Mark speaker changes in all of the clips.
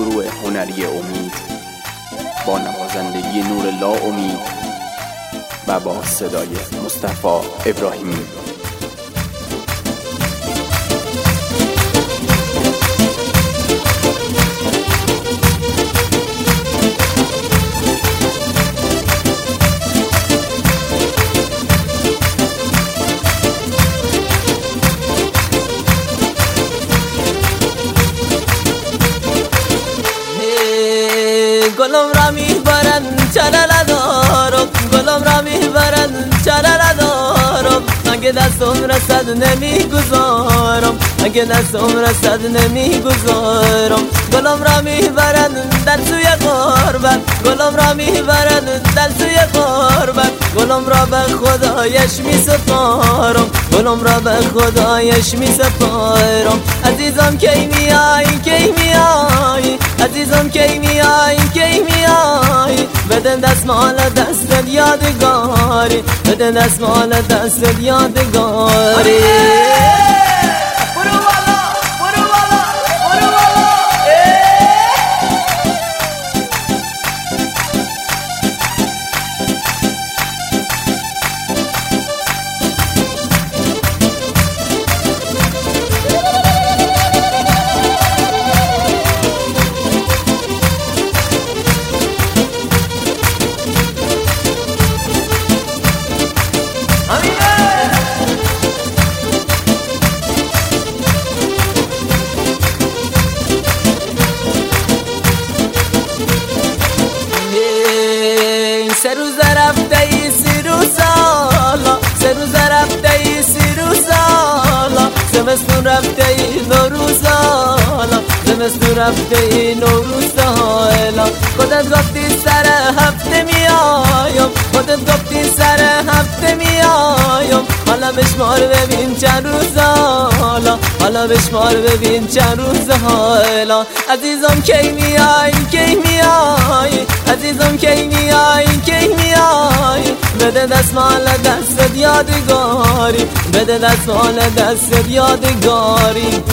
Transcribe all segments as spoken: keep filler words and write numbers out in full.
Speaker 1: گروه هنری امید با نوازندگی نورالله امید و با صدای مصطفی ابراهیمی.
Speaker 2: گلم را میبرن چرا ندارم، گلم را میبرن چرا ندارم، اگه دستم رسد نمیگذارم، اگه دستم رسد نمیگذارم. گلم را میبرن در سوی غربت، گلم را میبرن در سوی غربت، گلم را به خدایش میسپارم، گلم را به خدایش میسپارم. عزیزم کی میای کی میای، عزیزم کی میای کی میای، بده دستمال دستت یادگاری، بده دستمال دستت یادگاری. سه روز رفته ای سی روز سالا، سه روز رفته ای سی روز سالا، زمستون رفته ای نوروز سالا، زمستون رفته ای نوروز سالا. خودت گفتی سر هفته میایم، خودت گفتی سر هفته میایم، حالا بشمار ببین چند روز حالا، حالا بشمار ببین چند روز حالا. عزیزم کی میای کی میای، عزیزم کی میای کی میای، بده دستمال دستت یادگاری، بده دستمال دستت یادگاری.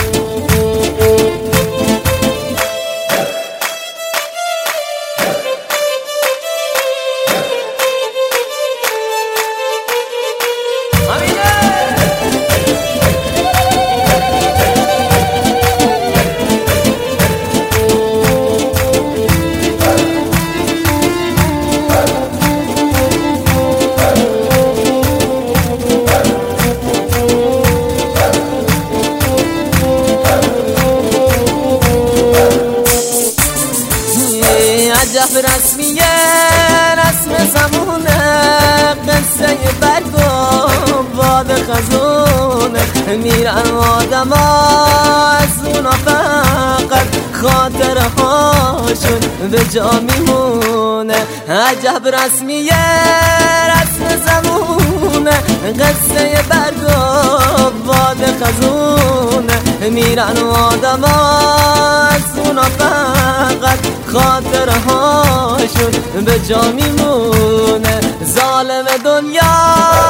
Speaker 2: عجب رسمیه رسم زمونه، قصه برگ و باد خزونه، میرن آدم ها از اونا فقط خاطره هاشون به جا میمونه. عجب رسمیه رسم زمونه، قصه برگ و باد خزونه، میرن آدم ها از اونا فقط خاطره هاشون به جا میمونه. ظالم دنیا